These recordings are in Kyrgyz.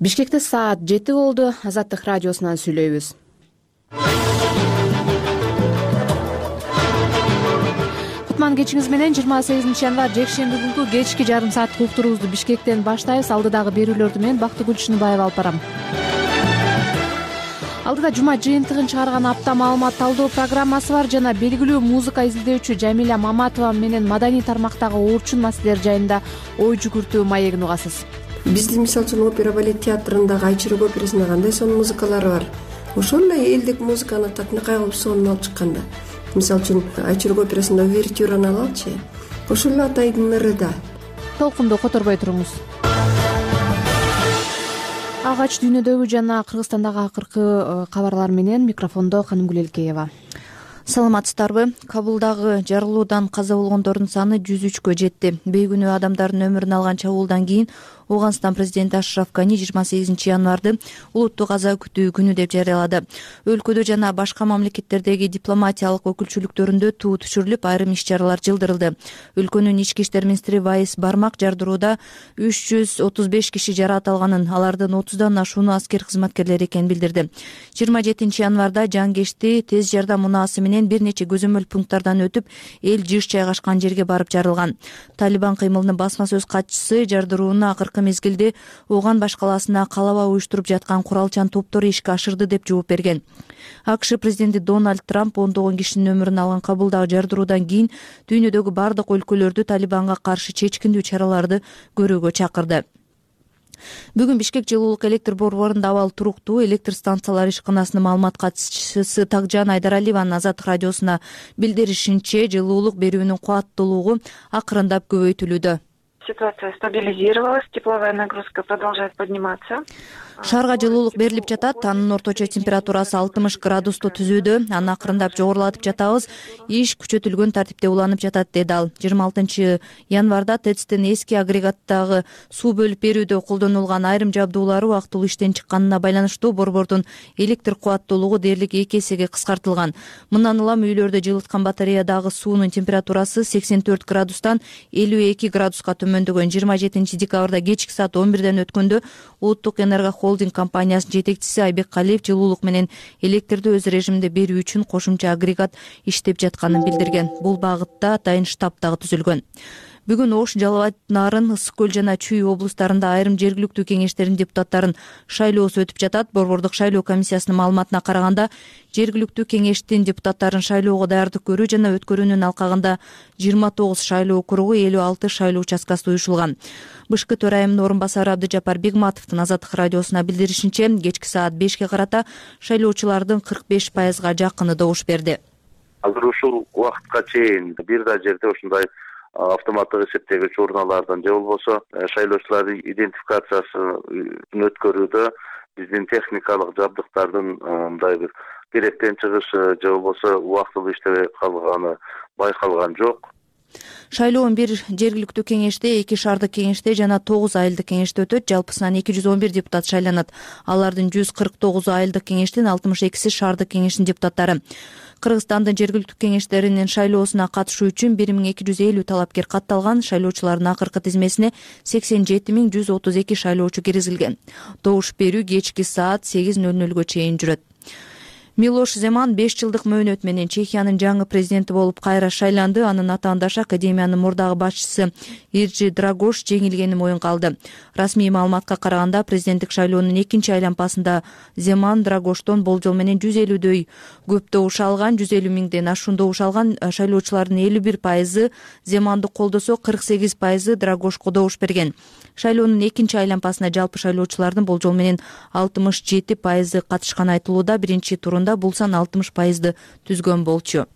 Бишкекте саат 7 болду. Азаттык радиосунан сүйлөйбүз. Кутман кечиңиз менен 28 январь жекшемби күнкү кечки жарым сааттык уктуруубузду Бишкектен баштайбыз. Алдыдагы берүүлөрдү мен Бактыгүл Чыныбаева алып барам. Алдыда жума жыйынтыгын чыгарган апта маалымат талдоо программасы бар жана белгилүү музыка изилдөөчү Жамиля Маматова менен маданий тармактагы оорчун маселелер жайында ой жүгүртүү маегин угасыз. Биздин мисалы үчүн опера балет театрындагы Айчырык операсында кандай сонун музыкалар бар. Ошол эле элдик музыканы татынакай кылып сонун алып чыкканда. Мисалы үчүн Айчырык операсында увертюраны алалычы. Ошол эле Атайдын ыры да. Толкунду которбой туруңуз. Агач дүйнөдөгү жана Кыргызстандагы акыркы кабарлар менен микрофондо Канымгүл Элкеева. Саламатсыздарбы? Кабулдагы жарылуудан каза болгондордун саны 103кө жетти. Бейгүнөө адамдардын өмүрүн алган чабуулдан кийин Ооганстан президенти Ашраф Гани 28 январды улуттук аза күтүү күнү деп жарыялады. Өлкөдө жана башка мамлекеттердеги дипломатиялык өкүлчүлүктөрүндө туу түшүрүлүп, айрым иш-чаралар жылдырылды. Өлкөнүн ички иштер министри Вайс Бармак жардырууда 335 киши жараат алганын, алардын 30дан ашууну аскер кызматкерлери экенин билдирди. 27 январда жангешти тез жардам унаасы менен бир нече көзөмөл пункттардан өтүп, эл жыш жайгашкан жерге барып жарылган. Талибан кыймылынын басма сөз катчысы жардырууну акыркы мезгилде Ооган баш калаасына калаба уюштуруп жаткан куралчан топтору ишке ашырды деп жооп берген. АКШ президенти Дональд Трамп 19 кишинин өмүрүн алган Кабулдагы жардыруудан кийин дүйнөдөгү бардык өлкөлөрдү Талибанга каршы чечкиндүү чараларды көрүүгө чакырды. Бүгүн Бишкек жылуулук электр борборунда абал туруктуу электр станциялары ишканасынын маалымат катчысы Такжан Айдаралиеванын Азаттык радиосуна билдиришинче, жылуулук берүүнүн кубаттуулугу акырындап көбөйтүлүүдө. Ситуация стабилизировалась, тепловая нагрузка продолжает подниматься. Шаарга жылуулук берилип жатат, анын орточо температурасы 60 градусту түзүүдө, аны акырындап жогорулатып жатабыз, иш күчөтүлгөн тартипте уланып жатат, деди ал. 26 январда ТЭЦтин эски агрегаттагы суу бөлүп берүүдө колдонулган айрым жабдуулары убактылуу иштен чыкканына байланыштуу борбордун электр кубаттуулугу дээрлик 2 эсеге кыскартылган. Мындан улам үйлөрдө жылыткан батареядагы суунун температурасы 84 градустан 52 градуска төмөндөгөн. 27 декабрда кечки саат 11ден өткөндө Улуттук Энерго холдинг компаниясынын жетекчиси Айбек Калиев жылуулук менен электрди өз режиминде берүү үчүн кошумча агрегат иштеп жатканын билдирген. Бул багытта атайын штаб дагы түзүлгөн. Бүгүн Ош, Жалал абад, Нарын, Ысык көл жана Чүй облустарында айрым жергиликтүү кеңештердин депутаттарын шайлоосу өтүп жатат. Борбордук шайлоо комиссиясынын маалыматына караганда, жергиликтүү кеңештин депутаттарын шайлоого даярдык көрүү жана өткөрүүнүн алкагында 29 шайлоо округу, 56 шайлоо участкасы уюшулган. БШК төрайымынын орун басары Абдыжапар Бегматовдун Азаттык радиосуна билдиришинче, кечки саат 5ке карата шайлоочулардын 45%га жакыны добуш берди. Азыр ушул убакытка чейин бир да жерде ушундай автоматтык эсептегич урналардан же болбосо шайлоочулардын идентификациясын өткөрүүдө биздин техникалык жабдыктардын мындай бир керектен чыгышы же болбосо убактылуу иштебей калганы байкалган жок. Шайлоо 1 жергиликтүү кеңеште, 2 шаардык кеңеште жана 9 айылдык кеңеште өтөт. Жалпысынан 211 депутат шайланат. Алардын 149 айылдык кеңештин, 62 шаардык кеңештин депутаттары. Кыргызстандын жергиликтүү кеңештеринин шайлоосуна катышуу үчүн 1250 талапкер катталган. Шайлоочулардын акыркы тизмесине 87132 шайлоочу киргизилген. Добуш берүү кечки саат 8:00 чейин жүрөт. Милош Земан 5 жылдык мөөнөт менен Чехиянын жаңы президенти болуп кайра шайланды. Анын атаандашы Академиянын мурдагы башчысы Иржи Драгош жеңилгени моюнга алды. Расмий маалыматка караганда, президенттик шайлоонун 2 айланпасында Земан Драгоштон болжол менен 150дөй көп добуш алган. 150 миңден ашуун добуш алган шайлоочулардын 51% Земанды колдосо, 48% Драгошко добуш берген. Шайлоонун 2 айланпасына жалпы шайлоочулардын болжол менен 67% катышканы айтылууда. Биринчи турунда бул сан 60%ды түзгөн болчу.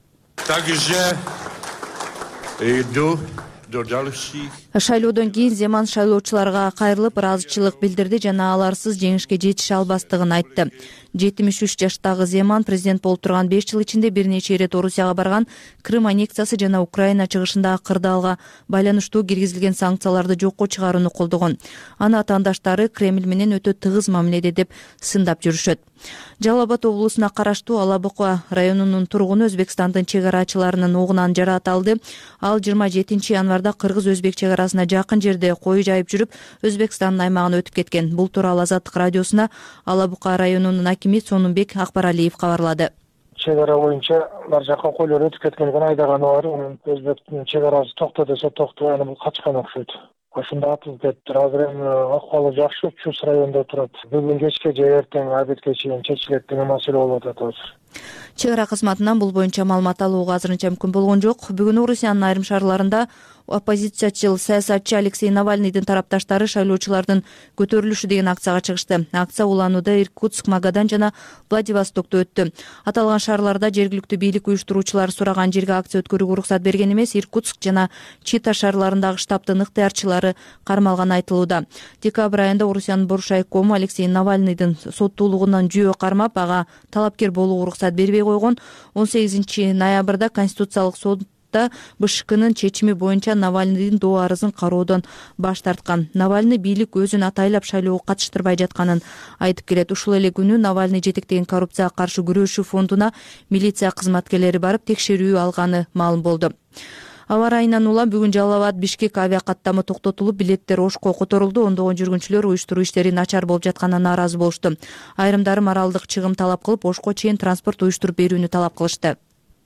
Шайлоодон кийин Земан шайлоочуларга кайрылып, ыраазычылык билдирди жана аларсыз жеңишке жетише албастыгын айтты. 73 жаштагы Земан президент болуп турган 5 жыл ичинде бир нече ирет Орусияга барган, Крым аннексиясы жана Украина чыгышындагы кырдаалга байланыштуу киргизилген санкцияларды жокко чыгарууну колдогон. Аны атаандаштары Кремль менен өтө тыгыз мамиледе деп сындап жүрүшөт. Жалал абад облусуна караштуу Алабука районунун тургуну Өзбекстандын чек арачыларынын огунан жараат алды. Ал 27 январда Кыргыз-Өзбек чек станциясына жакын жерде кой жайып жүрүп Өзбекстандын аймагына өтүп кеткен. Бул тууралуу Азаттык радиосуна Ала Бука районунун акими Сонунбек Акбаралиев кабарлады. Чек ара боюнча бар жака койлор өтүп кеткенден айдаганы бар. Өзбектин чек арасы токто десе токтобой, бул качкан окшойт. Ошондо атылып кетти. Азыр эми акыбалы жакшы, Чус районунда турат. Бүгүн кечке же эртең обедке чейин чечилет деген маселе болуп атат. Чек ара кызматынан бул боюнча маалымат алууга азырынча мүмкүн болгон жок. Бүгүн Орусиянын айрым шаарларында оппозициячыл саясатчы Алексей Навальныйдын тарапташтары шайлоочулардын көтөрүлүшү деген акцияга чыгышты. Акция уланууда Иркутск, Магадан жана Владивостокто өттү. Аталган шаарларда жергиликтүү бийлик уюштуруучулары сураган жерге акция өткөрүүгө уруксат берген эмес. Иркутск жана Чита шаарларындагы штабтын ыктыярчылары кармалганы айтылууда. Декабрь айында Орусиянын бош айкому Алексей Навальныйдын соттуулугунан жүйө кармап, ага талапкер болууга уруксат бербей койгон. 18 ноябрда Конституциялык суд БШКнын чечими боюнча Навальныйдын доо арызын кароодон баш тарткан. Навальный бийлик өзүн атайлап шайлоого катыштырбай жатканын айтып келет. Ушул эле күнү Навальный жетектеген коррупцияга каршы күрөшүү фондуна милиция кызматкерлери барып текшерүү алганы маалым болду. Аба ырайынан улам бүгүн Жалал Абад Бишкек авиа каттамы токтотулуп, билеттер ошко которулду. Ондогон жүргүнчүлөр уюштуруу иштери начар болуп жатканына нааразы болушту. Айрымдары моралдык чыгым талап кылып, ошко чейин транспорт уюштуруп берүүнү талап кылышты.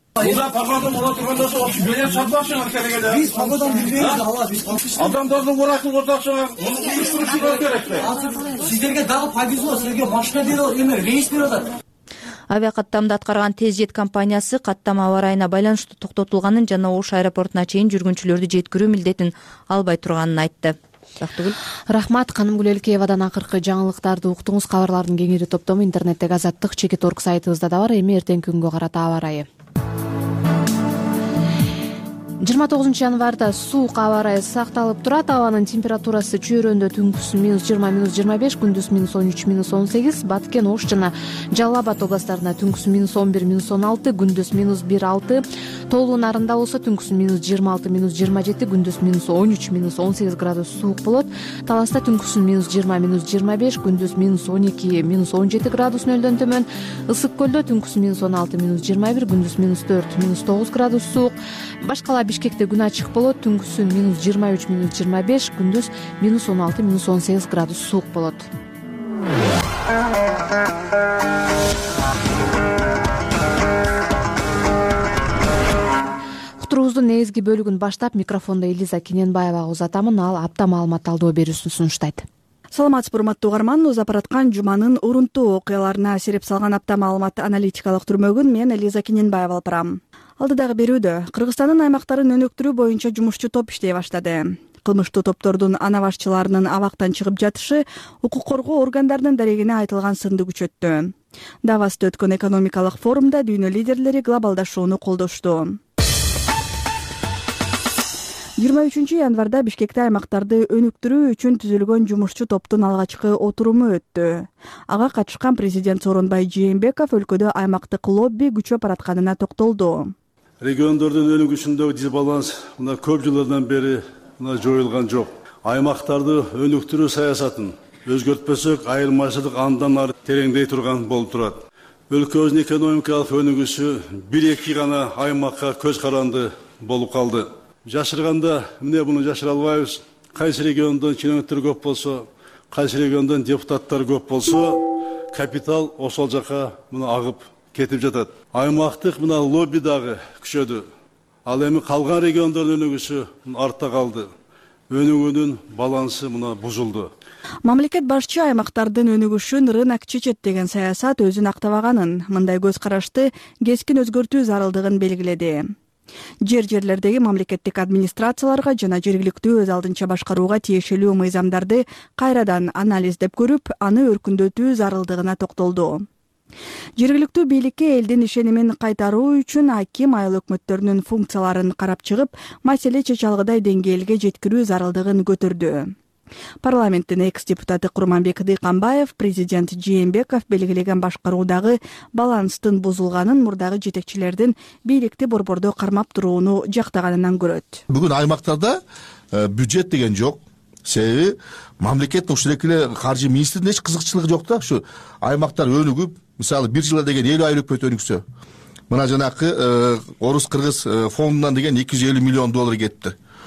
Биз погоданы билбейбиз, биз адамдардын оракыл ортакчыга уюштурушу керек. Сиздерге дагы повезло, силерге машина берип, эме рейс берип атат. Авиакаттамды аткарган Тез жет компаниясы каттама аба ырайына байланыштуу токтотулганын жана Ош аэропортуна чейин жүргүнчүлөрдү жеткирүү милдетин албай турганын айтты. Рахмат. Канымгүл Элкеевадан акыркы жаңылыктарды уктуңуз. Кабарлардын кеңири топтому интернеттеги Азаттык Чекит.орг сайтыбызда да бар. Эми эртеңки күнгө карата аба ырайы. 29 январда суук аба ырайы сакталып турат. Абанын температурасы чөйрөндө түнкүсүн -20 -25, күндүз -13 -18, Баткен, Ош жана Жалал Абад областарында түнкүсүн -11 -16, күндүз -1-6, Тоолуу нарында болсо түнкүсүн -26 -27, күндүз -13 -18 градус суук болот. Таласта түнкүсүн -20 -25, күндүз -12 -17 градус нөлдөн төмөн. Ысык көлдө түнкүсүн -16 -21, күндүз -4 -9 градус суук. Башкала Бишкекте күн ачык болот. Түнкүсүн -23 -25, күндүз -16 -18 градус суук болот. Уктуруубуздун негизги бөлүгүн баштап микрофондо Элиза Кененбаевага узатамын. Ал апта маалымат талдоо берүүсүн сунуштайт. Саламатсызбы, урматтуу угарман. Узап бараткан жуманын урунтуу окуяларына сереп салган апта маалымат аналитикалык түрмөгүн мен Элиза Кененбаева алып барам. Алдыдагы берүүдө Кыргызстандын аймактарын өнүктүрүү боюнча жумушчу топ иштей баштады. Кылмыштуу топтордун ана башчыларынын абактан чыгып жатышы укук коргоо органдарынын дарегине айтылган сынды күчөттү. Даваста өткөн экономикалык форумда дүйнө лидерлери глобалдашууну колдошту. 23 январда Бишкекте аймактарды өнүктүрүү үчүн түзүлгөн жумушчу топтун алгачкы отуруму өттү. Ага катышкан президент Сооронбай Жээнбеков өлкөдө аймактык лобби күчөп баратканына токтолду. Региондордун өнүгүшүндөгү дисбаланс мына көп жылдардан бери жоюлган жок. Аймактарды өнүктүрүү саясатын өзгөртпөсөк, айырмачылык андан ары тереңдей турган болуп турат. Өлкөбүздүн экономикалык өнүгүшү 1-2 гана аймакка көз каранды болуп калды. Жашырганда эмне буну жашыра албайбыз. Кайсы региондон чиновниктер көп болсо, кайсы региондон депутаттар көп болсо, капитал ошол жака мына агып кетип жатат. Аймактык мына лобби дагы күчөдү. Ал эми калган региондордун өнүгүшү артта калды. Өнүгүүнүн балансы мына бузулду. Мамлекет башчы аймактардын өнүгүшүн рынок чечет деген саясат өзүн актабаганын, мындай көз карашты кескин өзгөртүү зарылдыгын белгиледи. Жерлердеги мамлекеттик администрацияларга жана жергиликтүү өз алдынча башкарууга тиешелүү мыйзамдарды кайрадан анализдеп көрүп, аны өркүндөтүү зарылдыгына токтолду. Жергиликтүү бийликке элдин ишенимин кайтаруу үчүн аким айыл өкмөттөрүнүн функцияларын карап чыгып, маселе чече алгыдай деңгээлге жеткирүү зарылдыгын көтөрдү. Парламенттин экс-депутаты Курманбек Дыйканбаев президент Жээнбеков белгилеген башкаруудагы баланстын бузулганын, мурдагы жетекчилердин бийликти борбордо кармап турууну жактаганынан көрөт. Бүгүн аймактарда бюджет деген жок. Себеби мамлекеттин ушул эле каржы министринин эч кызыкчылыгы жок да. Ушу аймактар өнүгүп, мисалы бир жылда деген 50 айыл өкмөт өнүксө, мына жанакы орус кыргыз фондунан деген 250 миллион доллар кетти.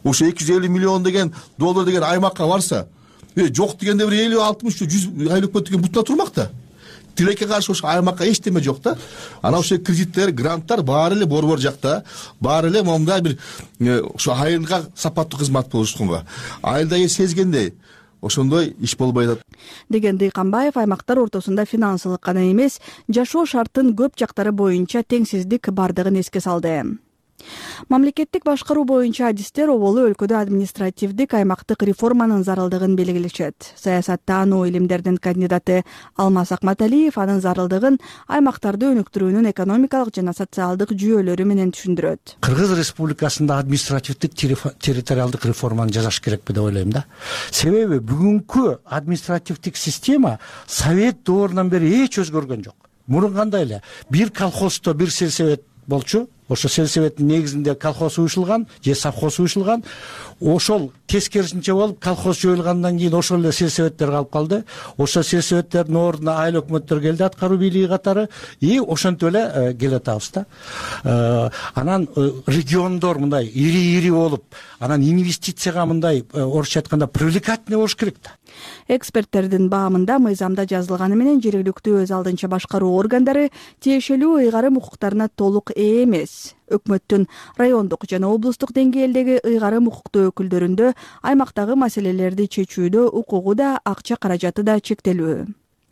ошо 250 миллион деген доллар деген аймакка барса, жок дегенде бир 50-60 100 айлык өкмөт деген бутуна турмак да. Тилекке каршы ошо аймакка эчтеме жок да. Анан ошо кредиттер, гранттар баары эле борбор жакта, баары эле момундай бир ошо айылга сапаттуу кызмат болушкунга. Айылда сезгендей ошондой иш болбой атат деген Дыйканбаев аймактар ортосунда финансылык гана эмес, жашоо шарттын көп жактары боюнча теңсиздик бардыгын эске салды. Мамлекеттик башкаруу боюнча адистер оболу өлкөдө административдик аймактык реформанын зарылдыгын белгилешет. Саясаттануу илимдердин кандидаты Алмаз Акматалиев анын зарылдыгын аймактарды өнүктүрүүнүн экономикалык жана социалдык жүйөлөрү менен түшүндүрөт. Кыргыз Республикасында административдик территориалдык реформаны жасаш керекпи деп ойлойм да. Себеби бүгүнкү административдик система совет доорунан бери эч өзгөргөн жок. Мурун кандай эле бир колхоздо бир сельсовет болчу. Ошо сельсоветтин негизинде колхоз уюшулган же совхоз уюшулган. Ошол тескерисинче болуп колхоз жоюлгандан кийин ошол эле сельсоветтер калып калды. Ошо сельсоветтердин ордуна айыл өкмөттөр келди, аткаруу бийлиги катары. Ошентип эле келатабыз да. Анан региондор мындай ири болуп, анан инвестицияга мындай орусча айтканда привлекательный болуш керек да. Эксперттердин баамында мыйзамда жазылганы менен жергиликтүү өз алдынча башкаруу органдары тиешелүү ыйгарым укуктарына толук ээ эмес. Өкмөттүн райондук жана облустук деңгээлдеги ыйгарым укуктуу өкүлдөрүндө аймактагы маселелерди чечүүдө укугу да, акча каражаты да чектелүү.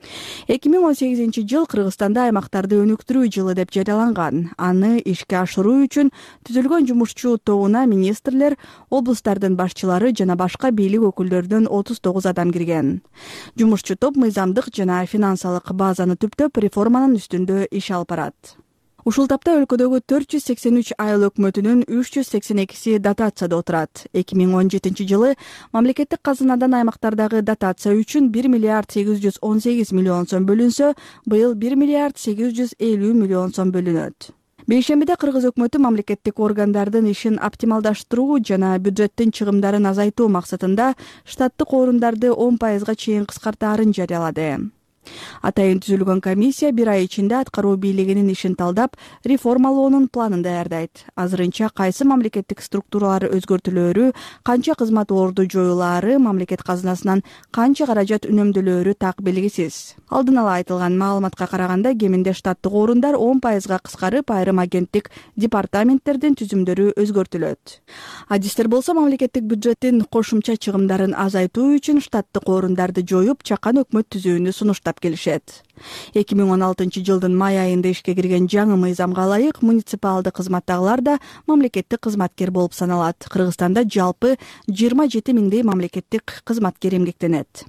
2018 жыл Кыргызстанда аймактарды өнүктүрүү жылы деп жарыяланган. Аны ишке ашыруу үчүн түзүлгөн жумушчу тобуна министрлер, облустардын башчылары жана башка бийлик өкүлдөрүнөн 39 адам кирген. Жумушчу топ мыйзамдык жана финансылык базаны түптөп реформанын үстүндө иш алып барат. Ушул тапта өлкөдөгү 483 айыл өкмөтүнүн 382си дотацияда отурат. 2017 жылы мамлекеттик казынадан аймактардагы дотация үчүн 1 миллиард 818 миллион сом бөлүнсө, быйыл 1 миллиард 850 миллион сом бөлүнөт. Бейшембиде Кыргыз өкмөтү мамлекеттик органдардын ишин оптималдаштыруу жана бюджеттин чыгымдарын азайтуу максатында штаттык орундарды 10%га чейин кыскартаарын жарыялады. Атайын түзүлгөн комиссия 1 ай ичинде аткаруу бийлигинин ишин талдап, реформалоонун планын даярдайт. Азырынча кайсы мамлекеттик структуралар өзгөртүлөөрү, канча кызмат орду жоюлаары, мамлекет казынасынан канча каражат үнөмдөлөөрү так белгисиз. Алдын ала айтылган маалыматка караганда, кеминде штаттык орундар 10%га кыскарып, айрым агенттик департаменттердин түзүмдөрү өзгөртүлөт. Адистер болсо мамлекеттик бюджеттин кошумча чыгымдарын азайтуу үчүн штаттык орундарды жоюп, чакан өкмөт түзүүнү сунуштап келишет. 2016 жылдын май айында ишке кирген жаңы мыйзамга ылайык муниципалдык кызматтагылар да мамлекеттик кызматкер болуп саналат. Кыргызстанда жалпы 27 миңдей мамлекеттик кызматкер эмгектенет.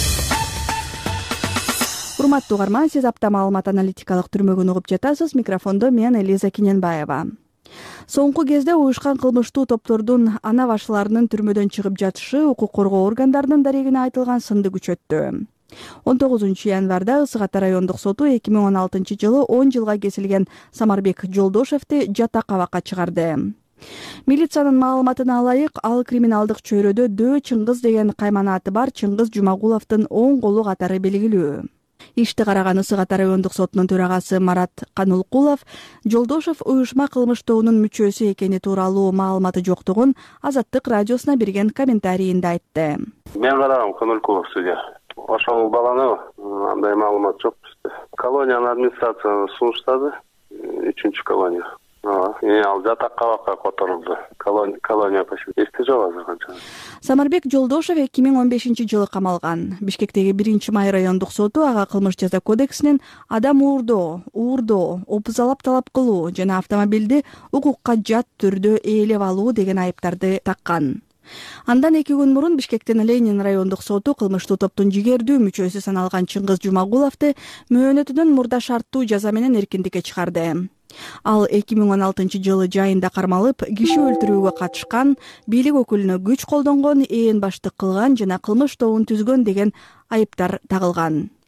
Урматтуу угарман, сиз апта маалымат аналитикалык түрмөгүн угуп жатасыз. Микрофондо мен Элиза Киненбаева. Соңку кезде уюшкан кылмыштуу топтордун ана башчыларынын түрмөдөн чыгып жатышы укук коргоо органдарынын дарегине айтылган сынды күчөттү. 19 январда Ысык Ата райондук соту 2016 жылы 10 жылга кесилген Самарбек Жолдошевди жатак абакка чыгарды. Милициянын маалыматына ылайык, ал криминалдык чөйрөдө Дөө Чыңгыз деген кайманаты бар Чыңгыз Жумагуловдун оң колу катары белгилүү. Ишти караган Ысык Ата райондук сотунун төрагасы Марат Канулкулов Жолдошев уюшма кылмыш тобунун мүчөсү экени тууралуу маалыматы жоктугун Азаттык радиосуна берген комментарийинде айтты. Мен карагам Канулкулов судья. Ошол баланы андай маалымат жок бизде. Колониянын администрациясы сунуштады. 3-чү колония. Ал жатак кабакка которулду. Колония почти эсте жок азыр канча. Самарбек Жолдошев 2015 жылы камалган. Бишкектеги 1-май райондук соту ага кылмыш жаза кодексинин адам уурдоо, опузалап талап кылуу жана автомобилди укукка жат түрдө ээлеп алуу деген айыптарды таккан. Андан 2 күн мурун Бишкектин Ленин райондук соту кылмыштуу топтун жигердүү мүчөсү саналган Чыңгыз Жумагуловду мөөнөтүнөн мурда шарттуу жаза менен эркиндикке чыгарды. Ал 2016 жылы жайында кармалып, киши өлтүрүүгө катышкан, бийлик өкүлүнө күч колдонгон, ээн баштык кылган жана кылмыш тобун түзгөн деген айыптар тагылган.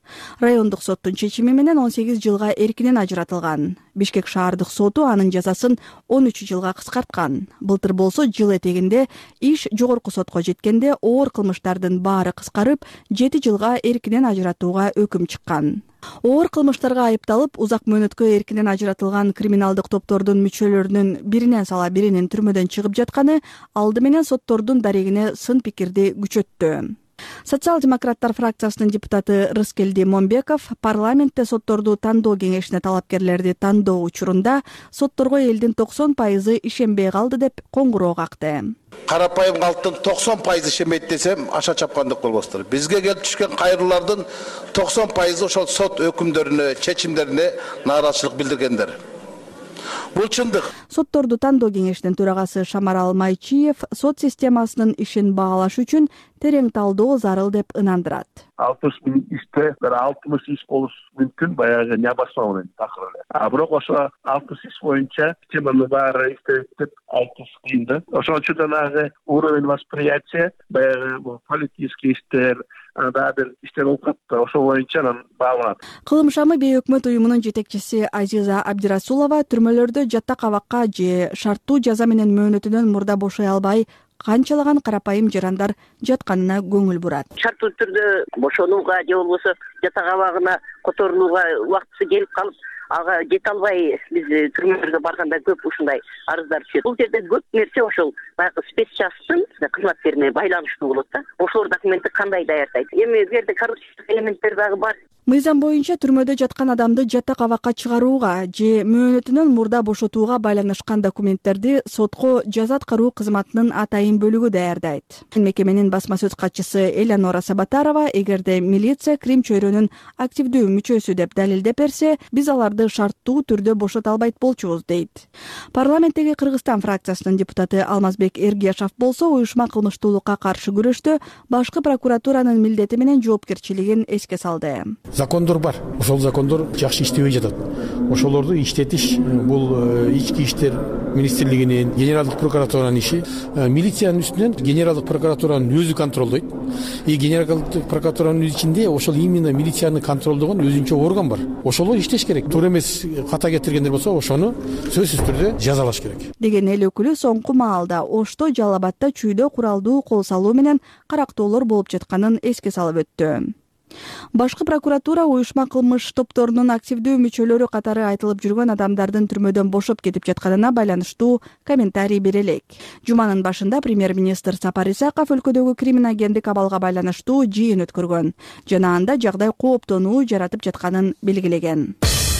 Райондук соттун чечими менен 18 жылга эркинен ажыратылган. Бишкек шаардык соту анын жазасын 13 жылга кыскарткан. Былтыр болсо жыл этегинде иш жогорку сотко жеткенде оор кылмыштардын баары кыскарып 7 жылга эркинен ажыратууга өкүм чыккан. Оор кылмыштарга айыпталып узак мөөнөткө эркинен ажыратылган криминалдык топтордун мүчөлөрүнүн биринен сала биринин түрмөдөн чыгып жатканы алды менен соттордун дарегине сын пикирди күчөттү. Социал-демократтар фракциясынын депутаты Рыскелди Момбеков парламентте сотторду тандоо кеңешине талапкерлерди тандоо учурунда сотторго элдин 90% ишенбей калды деп коңгуроо какты. Карапайым калктын 90% ишенбейт десем аша чапкандык болбостур. Бизге келип түшкөн кайрылуулардын 90% ошол сот өкүмдөрүнө, чечимдерине нааразычылык билдиргендер. Бул чындык. Сотторду тандоо кеңешинин төрагасы Шамарал Майчиев сот системасынын ишин баалаш үчүн терең талдоо зарыл деп ынандырат. 60 000 иште 60 иш болуш мүмкүн, баягы не басма менен такыр эле. Бирок ошо 60 иш боюнча системаны баары иштеп деп айтыш кыйын да. Ошон үчүн жанагы уровень восприятия, баягы политический иштер, анда бир иштер болуп калат, ошол боюнча анан бааланат. Кылым шамы бейөкмөт уюмунун жетекчиси Азиза Абдирасулова түрмөлөрдө жатак абакка же шарттуу жаза менен мөөнөтүнөн мурда бошой албай канчалаган карапайым жарандар жатканына көңүл бурат. Шарттуу түрдө бошонууга же болбосо жатак абагына которулууга убактысы келип калып, ага жете албай биз түрмөлөргө барганда көп ушундай арыздар түшөт. Бул жерде көп нерсе ошол баягы спецчастын кызматкерине байланыштуу болот да. Ошол документти кандай даярдайт? Эми бул жерде коррупциялык элементтер дагы бар. Мыйзам боюнча түрмөдө жаткан адамды жатак абакка чыгарууга же мөөнөтүнөн мурда бошотууга байланышкан документтерди сотко жаза аткаруу кызматынын атайын бөлүгү даярдайт. Мекеменин басма сөз катчысы Элеонора Сабатарова, эгерде милиция Крим чөйрөнүн активдүү мүчөсү деп далилдеп берсе, биз аларды шарттуу түрдө бошото албайт болчубуз дейт. Парламенттеги Кыргызстан фракциясынын депутаты Алмазбек Эргешов болсо уюшма кылмыштуулукка каршы күрөштө башкы прокуратуранын милдети менен жоопкерчилигин эске салды. Закондор бар. Ошол закондор жакшы иштебей жатат. Ошолорду иштетиш бул ички иштер министрлигинин, генералдык прокуратуранын иши. Милициянын үстүнөн генералдык прокуратуранын өзү контролдойт. Генералдык прокуратуранын ичинде ошол именно милицияны контролдогон өзүнчө орган бар. Ошолор иштеш керек. Туура эмес ката кетиргендер болсо, ошону сөзсүз түрдө жазалаш керек. Деген эл өкүлү соңку маалда Ошто, Жалал Абадта чүйдө куралдуу кол салуу менен карактоолор болуп жатканын эске салып өттү. Башкы прокуратура уюшма кылмыш топторунун активдүү мүчөлөрү катары айтылып жүргөн адамдардын түрмөдөн бошоп кетип жатканына байланыштуу комментарий бере элек. Жуманын башында премьер-министр Сапар Исаков өлкөдөгү криминогендик абалга байланыштуу жыйын өткөргөн жана анда жагдай кооптонуу жаратып жатканын белгилеген.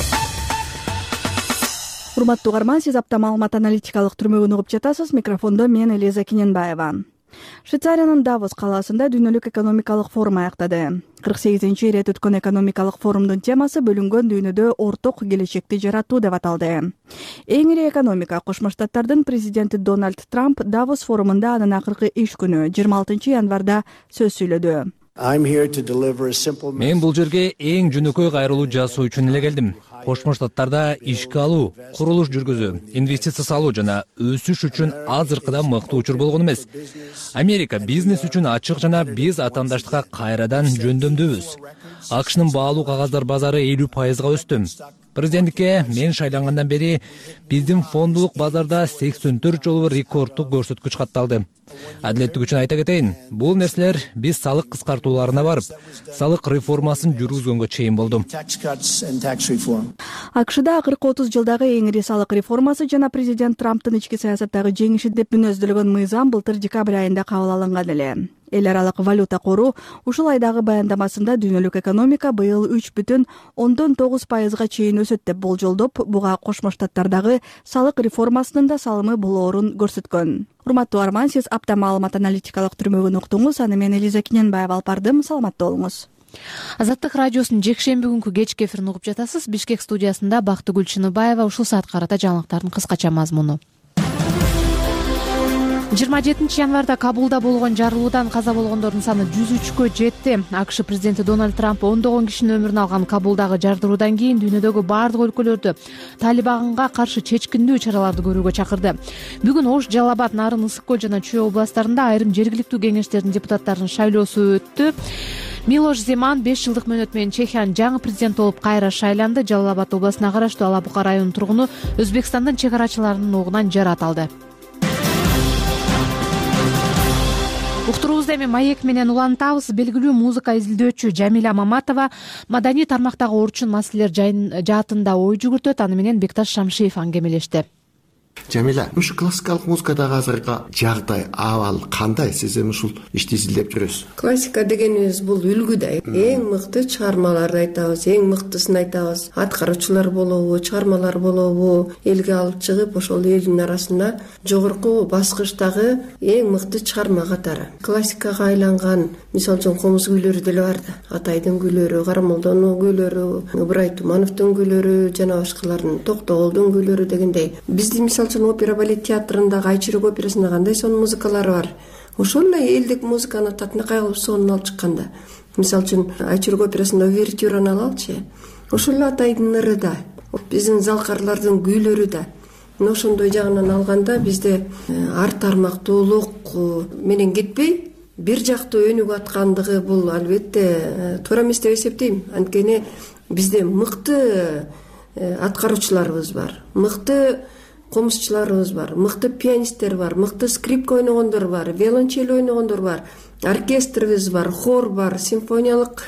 Урматтуу угарман, сиз апта маалымат аналитикалык түрмөгүн угуп жатасыз. Микрофондо мен Элиза Киненбаева. Швейцариянын Давос калаасында дүйнөлүк экономикалык форум аяктады. 48-чи ирет өткөн экономикалык форумдун темасы бөлүнгөн дүйнөдө орток келечекти жаратуу деп аталды. Эң ири экономика Кошмо Штаттардын президенти Дональд Трамп Давос форумунда анын акыркы иш күнү 26 январда сөз сүйлөдү. Мен бул жерге эң жөнөкөй кайрылуу жасоо үчүн эле келдим. Кошмо Штаттарда ишке алуу, курулуш жүргүзүү, инвестиция салуу жана өсүш үчүн азыркыдан мыкты учур болгон эмес. Америка бизнес үчүн ачык жана биз атаандаштыкка кайрадан жөндөмдөбүз. АКШнын баалуу кагаздар базары 50%га өстү. Президенттикке мен шайлангандан бери биздин фондулук базарда 84 жолу рекордтук көрсөткүч катталды. Адилеттик үчүн айта кетейин, бул нерселер биз салык кыскартууларына барып, салык реформасын жүргүзгөнгө чейин болду. АКШда акыркы 30 жылдагы эң ири салык реформасы жана президент Трамптын ички саясаттагы жеңиши деп мүнөздөлгөн мыйзам былтыр декабрь айында кабыл алынган эле. Эл аралык валюта кору ушул айдагы баяндамасында дүйнөлүк экономика быйыл 3,9%га чейин өсөт деп болжолдоп, буга Кошмо Штаттардагы салык реформасынын да салымы болоорун көрсөткөн. Урматтуу арман, сиз апта маалымат аналитикалык түрмөгүн уктуңуз. Аны мен Элиза Киненбаева алып бардым. Саламатта болуңуз. Азаттык радиосунун жекшемби күнкү кечки эфирин угуп жатасыз. Бишкек студиясында Бактыгүл Чыныбаева ушул саатка карата жаңылыктардын кыскача мазмуну. 27 январда Кабулда болгон жарылуудан каза болгондордун саны 103кө жетти. АКШ президенти Дональд Трамп ондогон кишинин өмүрүн алган Кабулдагы жардыруудан кийин дүйнөдөгү бардык өлкөлөрдү Талибанга каршы чечкиндүү чараларды көрүүгө чакырды. Бүгүн Ош, Жалал Абад, Нарын, Ысык көл жана Чүй областарында айрым жергиликтүү кеңештердин депутаттарынын шайлоосу өттү. Милош Земан 5 жылдык мөөнөт менен Чехиянын жаңы президенти болуп кайра шайланды. Жалал Абад областына караштуу Ала Бука районунун тургуну Өзбекстандын чек арачыларынын огунан жарат алды. Уктуруубузду эми маек менен улантабыз. Белгилүү музыка изилдөөчү Жамиля Маматова маданий тармактагы орчун маселелер жаатында ой жүгүртөт. Аны менен Бекташ Шамшиев аңгемелешти. Жамиля, ушу классикалык музыкадагы азыркы жагдай, абал кандай? Сиз эми ушул ишти изилдеп жүрөсүз. Классика дегенибиз бул үлгү да. Эң мыкты чыгармаларды айтабыз, эң мыктысын айтабыз. Аткаруучулар болобу, чыгармалар болобу, элге алып чыгып, ошол элдин арасында жогорку баскычтагы эң мыкты чыгарма катары. Классикага айланган, мисалы үчүн комуз күйлөрү деле бар да. Атайдын күйлөрү, Карамолдонун күйлөрү, Ыбырай Тумановдун күйлөрү, жана башкалардын, Токтоголдун күйлөрү дегендей. Бизди мисалы опера балет театрындагы Айчырык операсында кандай сонун музыкалары бар. Ошол эле элдик музыканы татынакай кылып сонун алып чыкканда. Мисалы үчүн Айчырык операсында увертюраны алалычы. Ошол эле Атайдын ыры да, биздин залкарлардын күйлөрү да. Ошондой жагынан алганда бизде ар тармактуулук менен кетпей, бир жактуу өнүгүп аткандыгы бул албетте туура эмес деп эсептейм. Анткени бизде мыкты аткаруучуларыбыз бар, мыкты комузчуларыбыз бар, мыкты пианисттер бар, мыкты скрипка ойногондор бар, виолончель ойногондор бар, оркестрибиз бар, хор бар, симфониялык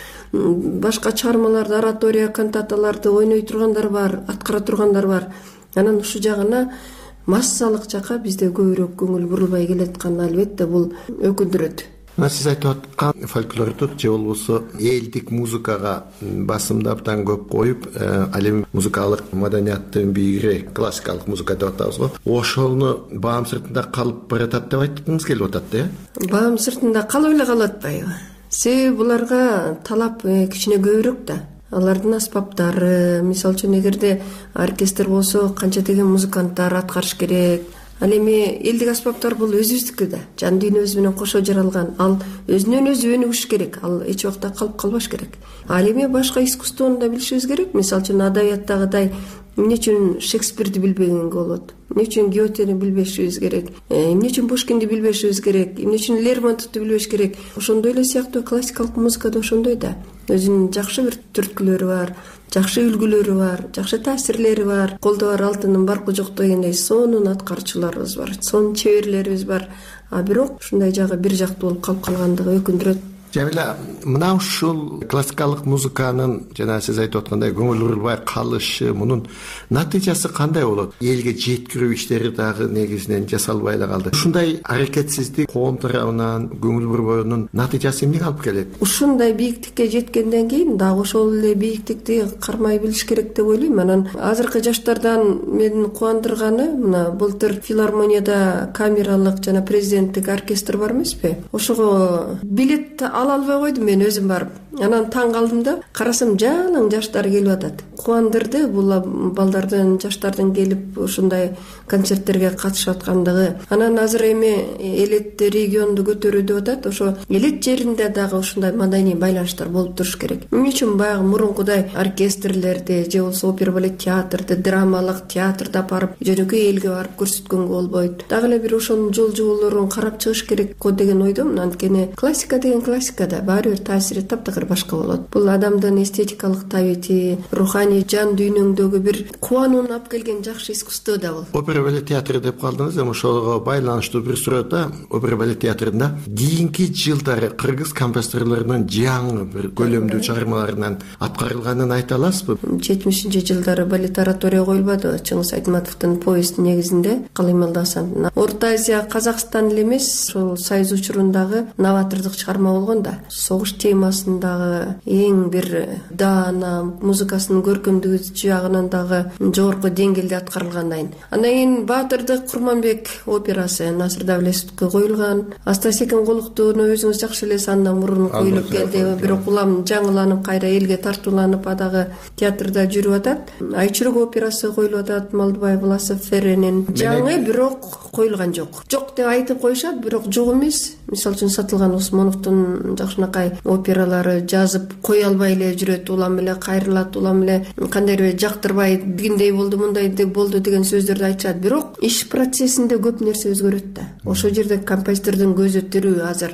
башка чыгармаларды, оратория, кантаталарды ойной тургандар бар, аткара тургандар бар. Анан ушул жагына массалык жакка бизде көбүрөөк көңүл бурулбай келатканы албетте бул өкүндүрөт. Сиз айтып аткан фольклорду же болбосо элдик музыкага басымды абдан көп коюп, ал эми музыкалык маданияттын бийиги классикалык музыка деп атабыз го. Ошону баам сыртында калып баратат деп айткыңыз келип атат да? Баам сыртында калып эле калып атпайбы? Себеби буларга талап кичине көбүрөөк да. Алардын аспаптары, мисалы үчүн эгерде оркестр болсо канча деген музыканттар аткарыш керек. Ал эми элдик аспаптар бул өзүбүздүкү да. Жан дүйнөбүз менен кошо жаралган. Ал өзүнөн өзү өнүгүш керек. Ал эч убакта калып калбаш керек. Ал эми башка искусствону да билишибиз керек. Мисалы үчүн адабияттагыдай эмне үчүн Шекспирди билбегенге болот? Эмне үчүн Гётени билбешибиз керек? Эмне үчүн Пушкинди билбешибиз керек? Эмне үчүн Лермонтовду билбеш керек? Ошондой эле сыяктуу классикалык музыкада ошондой да. Өзүнүн жакшы бир түрткүлөрү бар, жакшы үлгүлөрү бар, жакшы таасирлери бар. Колдо бар алтындын баркы жок дегендей сонун аткаруучуларыбыз бар, сонун чеберлерибиз бар. А бирок ушундай жагы бир жактуу болуп калып калгандыгы өкүндүрөт. Жамиля, мына ушул классикалык музыканын жана сиз айтып аткандай көңүл бурулбай калышы, мунун натыйжасы кандай болот? Элге жеткирүү иштери дагы негизинен жасалбай эле калды. Ушундай аракетсиздик коом тарабынан көңүл бурбоонун натыйжасы эмнеге алып келет? Ушундай бийиктикке жеткенден кийин дагы ошол эле бийиктикти кармай билиш керек деп ойлойм. Анан азыркы жаштардан мени кубандырганы, мына былтыр филармонияда камералык жана президенттик оркестр бар эмеспи? Ошого билет ала албай койдум мен өзүм барып. Анан таң калдым да, карасам жалаң жаштар келип атат. Кубандырды бул балдардын, жаштардын келип ушундай концерттерге катышып аткандыгы. Анан азыр эми элет регионду көтөрүү деп атат. Ошо элет жеринде дагы ушундай маданий байланыштар болуп туруш керек. Эмне үчүн баягы мурункудай оркестрлерди же болбосо опера балет театрды, драмалык театрды апарып жөнөкөй элге барып көрсөткөнгө болбойт. Дагы эле бир ошонун жол жоболорун карап чыгыш керек го деген ойдомун. Анткени классика деген классикада баары бир таасири таптакыр башка болот. Бул адамдын эстетикалык табити, руханий жан дүйнөңдөгү бир кубанууну алып келген жакшы искусство да бул. Опера балет театры деп калдыңыз, эми ошого байланыштуу бир суроодо опера балет театрында кийинки жылдары кыргыз композиторлорунун жаңы бир көлөмдүү чыгармаларынан аткарылганын айта аласызбы? 70-жылдары балет оратория коюлбады. Чыңгыз Айтматовдун повести негизинде Калыймалды Асандын. Орто Азия, Казакстан эле эмес, ошол Союз учурундагы новатордук чыгарма болгон да. Согуш темасындагы эң бир даана, музыкасынын көркөмдүгү жагынан дагы жогорку деңгээлде аткарылган. Андан кийин Баатырдык Курманбек операсы Насыр Давлетовдука коюлган. Астасекин Голуктууну өзүңүз жакшы эле андан мурун коюлуп келди. Бирок улам жаңыланып кайра элге тартууланып адагы театрда жүрүп атат. Айчырык операсы коюлуп атат. Малдыбай Власов Ференин жаңы бирок коюлган жок. Жок деп айтып коюшат, бирок жок эмес. Мисалы үчүн Сатылган Усмоновдун жакшынакай опералары жазып кое албай эле жүрөт, улам эле кайрылат, улам эле кандайдыр жактырбай дегендей болду, мындай болду деген сөздөрдү айтышат. Бирок иш процессинде көп нерсе өзгөрөт да. Ошол жерде композитордун көзү тирүү азыр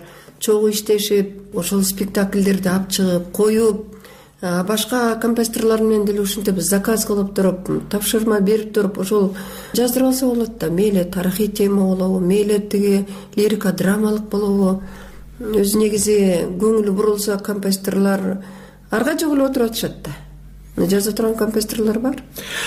чогуу иштешип ошол спектакльдерди алып чыгып коюп, башка композиторлор менен деле ушинтип заказ кылып туруп, тапшырма берип туруп ошол жаздырып алса болот да. Мейли тарыхый тема болобу, мейли тиги лирика драмалык болобу. Өзү негизи көңүлү бурулса композиторлор арга жок эле отуруп атышат да. Жаза турган композиторлор бар.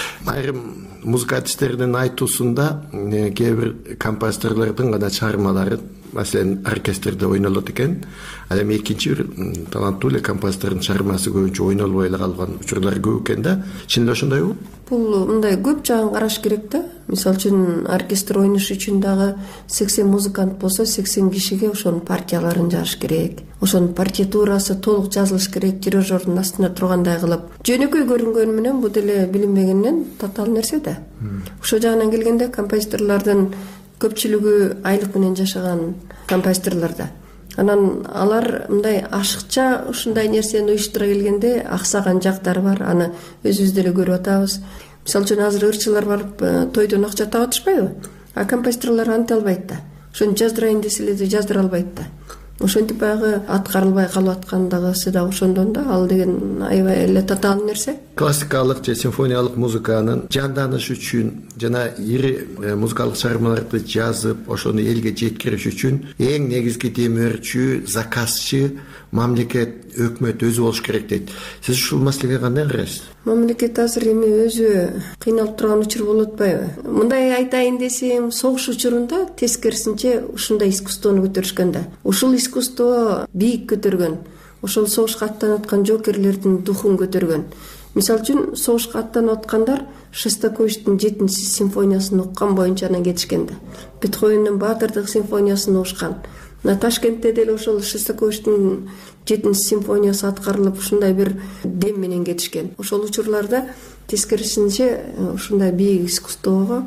Айрым музыка артисттеринин айтуусунда кээ бир композиторлордун гана чыгармалары маселен оркестрде ойнолот экен, ал эми экинчи бир таланттуу эле композитордун чыгармасы көбүнчө ойнолбой эле калган учурлар көп экен да. Чын эле ошондойбу? Бул мындай көп жагын караш керек да. Мисалы үчүн оркестр ойнош үчүн дагы 80 музыкант болсо 80 кишиге ошонун партияларын жазыш керек. Ошонун партитурасы толук жазылыш керек, дирижердун астында тургандай кылып. Жөнөкөй көрүнгөнү менен бул деле билинбегенден татаал нерсе да. Ошол жагынан келгенде композиторлордун көпчүлүгү айлык менен жашаган композиторлор да. Анан алар мындай ашыкча ушундай нерсени уюштура келгенде аксаган жактары бар. Аны өзүбүз деле көрүп атабыз. Мисалы үчүн азыр ырчылар барып тойдон акча таап атышпайбы? А композиторлор анте албайт да. Ошону жаздырайын десе эле жаздыра албайт да. Ошентип баягы аткарылбай калып аткандыгысы да ошондон да. Ал деген аябай эле татаал нерсе. Классикалык же симфониялык музыканын жанданышы үчүн жана ири музыкалык чыгармаларды жазып, ошону элге жеткириш үчүн эң негизги демөөрчү, заказчы мамлекет, өкмөт өзү болуш керек дейт. Сиз ушул маселеге кандай карайсыз? Мамлекет азыр эми өзү кыйналып турган учур болуп атпайбы? Мындай айтайын десем, согуш учурунда тескерисинче ушундай искусствону көтөрүшкөн да. Ушул искусство бийик көтөргөн. Ошол согушка аттанып аткан жокерлердин духун көтөргөн. Мисалы үчүн согушка аттанып аткандар Шостаковичтин 7-симфониясын уккан боюнча анан кетишкен да. Бетховендин Баатырдык симфониясын угушкан. На Ташкентте деле ошол Шостаковичтин 7-симфониясы аткарылып, ушундай бир дем менен кетишкен. Ошол учурларда тескерисинче ушундай бийик искусствого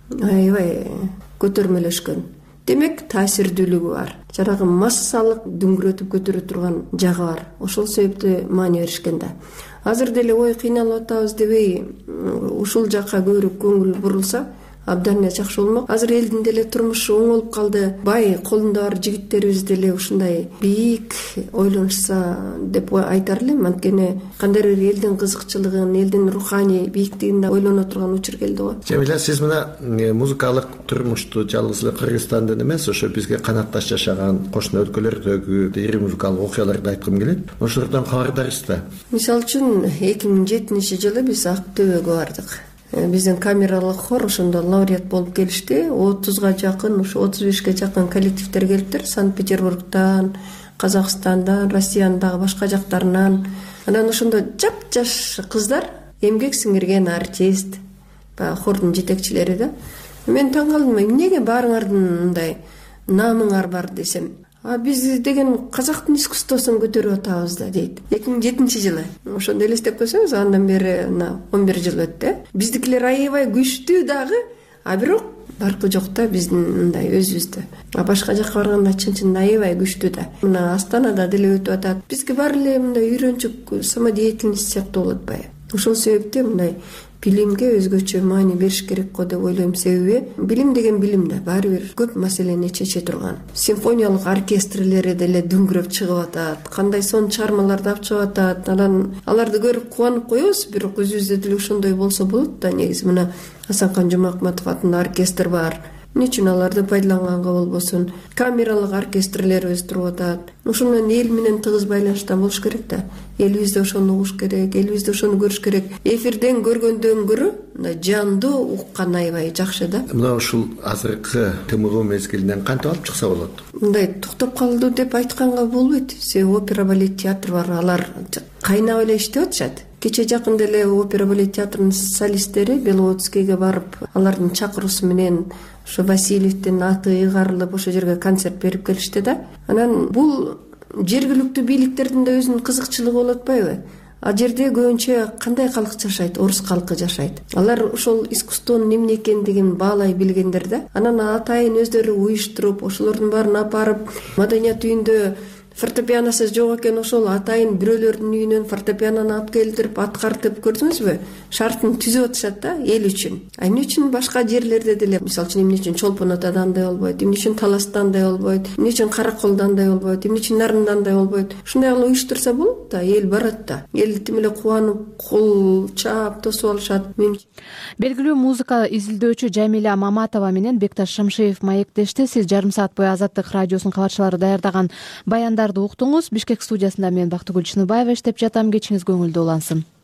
аябай көтөрмөлөшкөн. Демек, таасирдүүлүгү бар. Жанагы массалык дүңгүрөтүп көтөрө турган жагы бар. Ошол себептен маани беришкен да. Азыр деле ой кыйналып атабыз дебей, ушул жакка көбүрөөк көңүл бурулса, абдан эле жакшы болмок. Азыр элдин деле турмушу оңолуп калды. Бай колунда бар жигиттерибиз деле ушундай бийик ойлонушса деп айтар элем. Анткени кандайдыр бир элдин кызыкчылыгын, элдин руханий бийиктигин да ойлоно турган учур келди го. Жамиля, сиз мына музыкалык турмушту жалгыз эле Кыргызстандан эмес, ошо бизге канатташ жашаган кошуна өлкөлөрдөгү ири музыкалык окуяларды айткым келет. Ошолордон кабардарсыз да. Мисалы үчүн 2007-жылы биз Ак-Төбөгө бардык. Биздин камералык хор ошондо лауреат болуп келишти. 30га жакын, ушу 35ке жакын коллективдер келиптир. Санкт-Петербургдан, Казакстандан, Россиянын дагы башка жактарынан. Анан ошондо жап-жаш кыздар, эмгек сиңирген артист, баягы хордун жетекчилери да. Мен таң калдым, эмнеге баарыңардын мындай наамыңар бар десем. Биз деген казактын искусствосун көтөрүп атабыз да дейт. 2007-жылы. Ошондо элестеп көрсөңүз, андан бери 11 жыл өттү. Биздикилер аябай күчтүү дагы, бирок баркы жок да биздин мындай өзүбүздө. Башка жакка барганда чын аябай күчтүү да. Мына Астанада деле өтүп атат. Бизге баары эле мындай үйрөнчүк самодеятельность сыяктуу болуп атпайбы? Ошол себептен мындай билимге өзгөчө маани бериш керек го деп ойлойм. Себеби билим деген билим да, баары бир көп маселени чече турган. Симфониялык оркестрлери деле дүңгүрөп чыгып атат. Кандай сон чыгармаларды алып чыгып атат. Анан аларды көрүп кубанып коебуз, бирок өзүбүздө деле ошондой болсо болот да. Негизи мына Асанкан Жумакматов атында оркестр бар. Эмне үчүн аларды пайдаланганга болбосун? Камералык оркестрлерибиз туруп атат. Ошону эл менен тыгыз байланышта болуш керек да. Элибизде ошону угуш керек, элибизде ошону көрүш керек. Эфирден көргөндөн көрө жандуу уккан аябай жакшы да. Мына ушул азыркы ТМО мезгилинен кантип алып чыкса болот? Мындай токтоп калды деп айтканга болбойт. Себеби опера балет театр бар, алар кайнап эле иштеп атышат. Кече жакын деле опера балет театрынын солисттери Беловодскийге барып, алардын чакыруусу менен ошо Васильевдин аты ыйгарылып ошол жерге концерт берип келишти да. Анан бул жергиликтүү бийликтердин да өзүнүн кызыкчылыгы болуп атпайбы? А жерде көбүнчө кандай калк жашайт? Орус калкы жашайт. Алар ошол искусствонун эмне экендигин баалай билгендер да. Анан атайын өздөрү уюштуруп, ошолордун баарын апарып, маданият үйүндө фортепианосу жок экен, ошол атайын бирөөлөрдүн үйүнөн фортепианону алып келтирип аткартып, көрдүңүзбү? Шартын түзүп атышат да эл үчүн. Эмне үчүн башка жерлерде деле, мисалы үчүн эмне үчүн Чолпон Атада андай болбойт, эмне үчүн Таласта андай болбойт, эмне үчүн Караколдо андай болбойт, эмне үчүн Нарында андай болбойт? Ушундай кылып уюштурса болот да, эл барат да. Эл тим эле кубанып, кол чаап тосуп алышат. Белгилүү музыка изилдөөчү Жамиля Маматова менен Бекташ Шамшиев маектешти. Сиз жарым саат бою Азаттык радиосунун кабарчылары даярдаган баяндарды уктуңуз. Бишкек студиясында мен Бактыгүл Чыныбаева иштеп жатам. Кечиңиз көңүлдүү улансын.